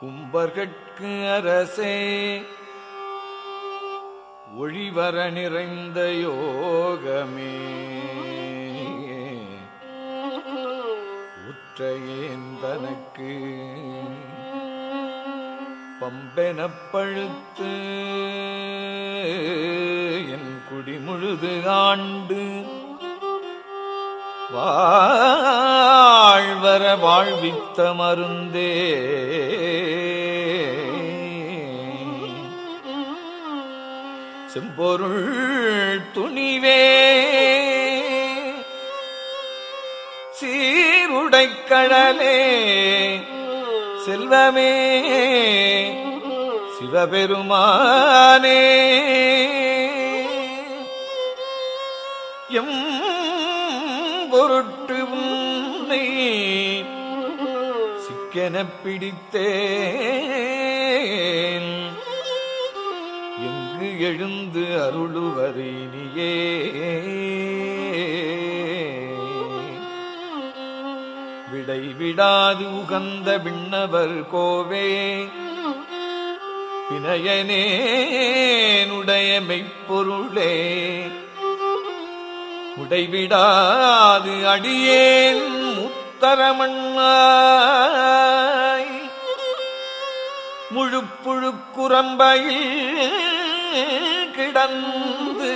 உம்பர்கட்கு அரசே ஒழிவர நிறைந்த யோகமே உற்றையேந்தனக்கு பம்பெனப் பழுத்து என் குடிமுழுது ஆண்டு வாழ்வர வாழ்வித்த மருந்தே செம்பொருள் துணிவே சீருடைக்கடலே செல்வமே சிவபெருமானே எம் பொருட்டு உன்னை சிக்கெனப் பிடித்தேன் எங்கு எழுந்து அருளுவது இனியே விடை விடாது உகந்த விண்ணவர் கோவே வினயனேனுடைய மெய்ப்பொருளே உடைவிடாது அடியேன் முத்தரமண்ணாய் முழுப்புழுக்குரம்பையில் கிடந்து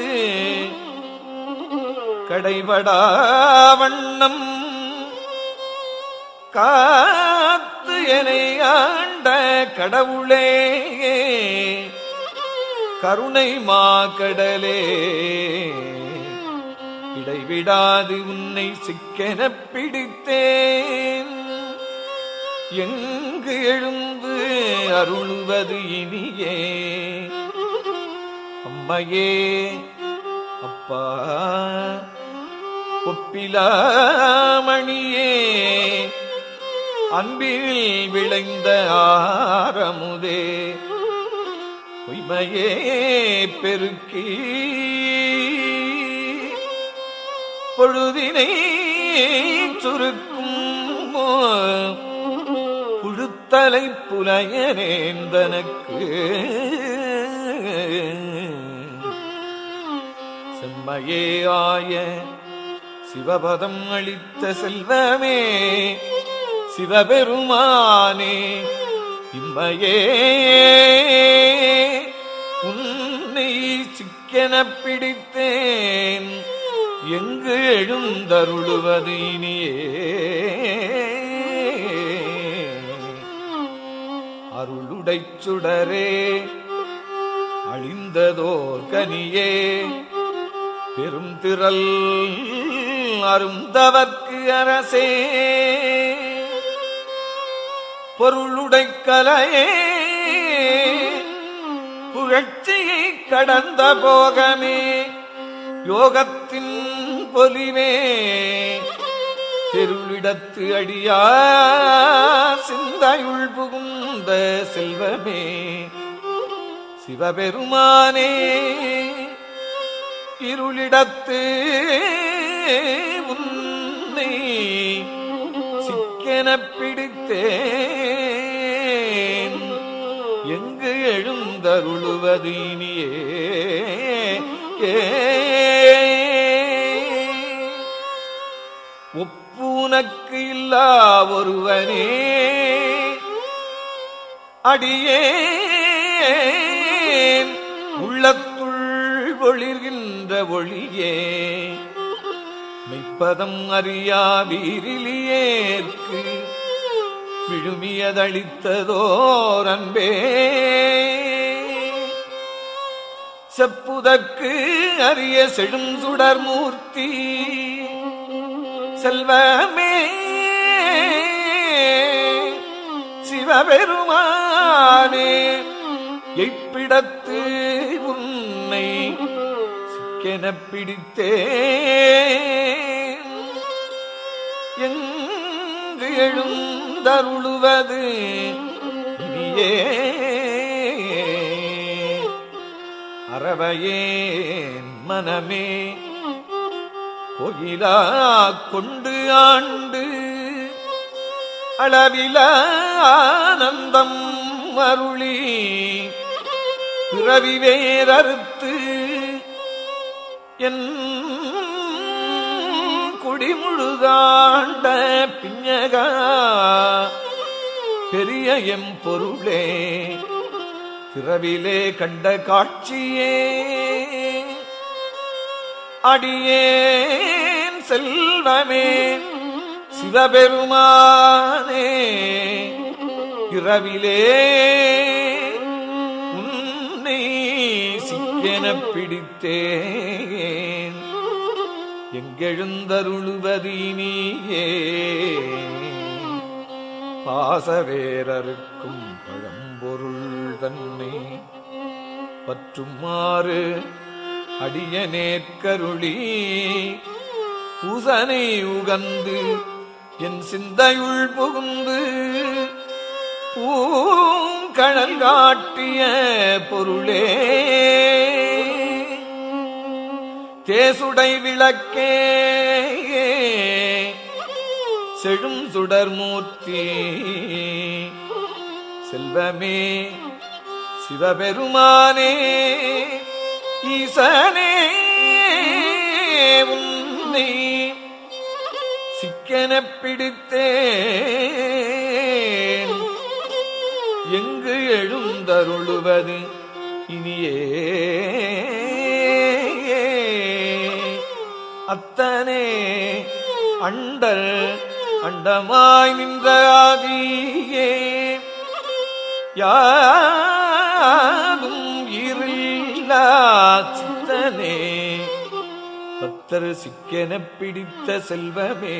கடைபடா வண்ணம் காத்து என்னை ஆண்ட கடவுளே கருணை மாக்கடலே இடைவிடாது உன்னை சிக்கெனப் பிடித்தேன் எங்கு எழுந்து அருளுவது இனியே அம்மையே அப்பா ஒப்பிலாமணியே அன்பில் விளைந்த ஆரமுதே பொய்மையே பெருக்கி பொழுதினை சுருக்கும் புழுத்தலை புலையனேந்தனக்கு செம்மையே ஆய சிவபதம் அளித்த செல்வமே சிவபெருமானே இம்மையே உன்னை சிக்கெனப் பிடித்தேன் எங்கு எழுந்தருளுவது இனியே அருளுடைச் சுடரே அழிந்ததோர் கனியே பெரும் திரள் அருந்தவர்க்கு அரசே பொருளுடைக் கலையே புகழ்ச்சியை கடந்த போகமே யோகத்தின் பொலிவே தெருளிடத்து அடியா சிந்தையுள் புகுந்த செல்வமே சிவபெருமானே இருளிடத்து உன்னை சிக்கெனப் பிடித்தேன் எங்கு எழுந்தருளுவது இனியே ஒப்புனக்கு இல்லா ஒருவனே அடியேன் உள்ளத்துள் ஒளிர்கின்ற ஒளியே மெய்ப்பதம் அறியா வீரிலியேற்கு விழுமியதளித்ததோர் அன்பே செப்புதற்கு அரிய செடும் சுடர் மூர்த்தி செல்வமே சிவபெருமானே எப்பிடத்து உன்னை சிக்கெனப் பிடித்தேன் எங்கு எழுந்தருளுவது இனியே அறவையேன் மனமே கோயிலா கொண்டு ஆண்டு அளவில ஆனந்தம் அருளி பிறவி வேறறுத்து என் குடிமுழுதாண்ட பிஞகா பெரிய எம்பொருளே பிறவிலே கண்ட காட்சியே அடியேன் செல்வமே சிவபெருமானே இரவிலே உன்னை சிக்கெனப் பிடித்தேன் எங்கெழுந்தருளுவது நீயே பாசவேரருக்கும் பழம்பொருள் தன்னை பற்றுமாறு அடியனேற்கருளி பூசனை உகந்து என் சிந்தையுள் புகுந்து பூங்கழல் காட்டிய பொருளே தேசுடை விளக்கே செழும் சுடர்மூர்த்தி செல்வமே சிவபெருமானே ஈசனே உன்னை சிக்கெனப் பிடித்தேன் எங்கு எழுந்தருளுவது இனியே அத்தனே அண்டர் அண்டமாய் நின்ற ஆதியே யாதும் இருளா சித்தனே பத்தர் சிக்கெனப் பிடித்த செல்வமே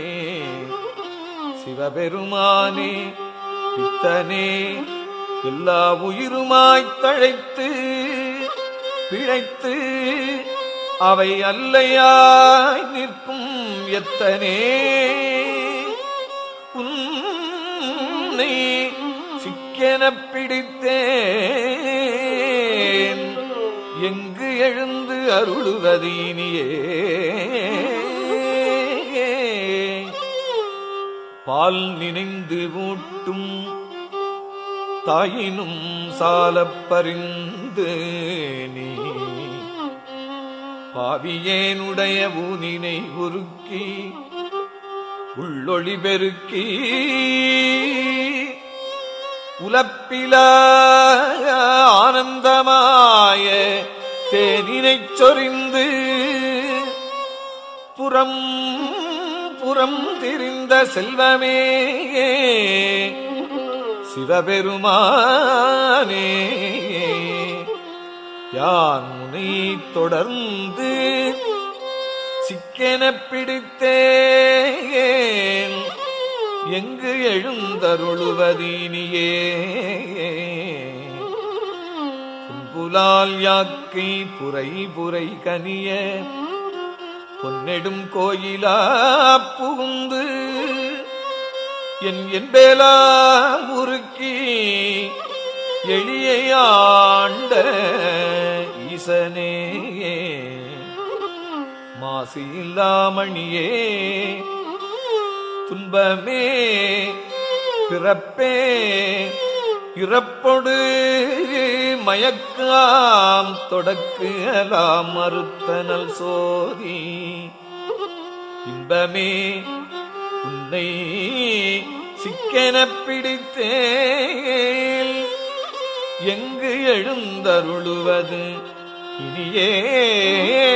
சிவபெருமானே பித்தனே எல்லா உயிருமாய்த் தழைத்து பிழைத்து அவை அல்லையாய் நிற்கும் எத்தனே உன்னை சிக்கெனப் பிடித்தேன் எங்கு எழுந்து அருளுவது இனியே பால் நினைந்து ஊட்டும் தாயினும் சாலப் பரிந்து நீ பாவியேனுடைய ஊனினை உருக்கி உள்ளொளி பெருக்கி உலப்பில ஆனந்தமாய தேனினைச் சொரிந்து புறம் புறம் திரிந்த செல்வமே சிவபெருமானே யான் முனை தொடர்ந்து சிக்கெனப் பிடித்தேன் எங்கு எழுந்தருளுவது இனியே புலால் யாக்கை புரை புரை கனிய பொன்னெடும் கோயிலா புகுந்து என் என்பேலா முறுக்கி எளியாண்ட ஈசனே மாசு இல்லாமணியே துன்பமே பிறப்பே இறப்பொடு மயக்காம் தொடக்கு அலாம் மறுத்தனல் சோதி இன்பமே உன்னை சிக்கெனப் பிடித்தேன் எங்கு எழுந்தருளுவது இனியே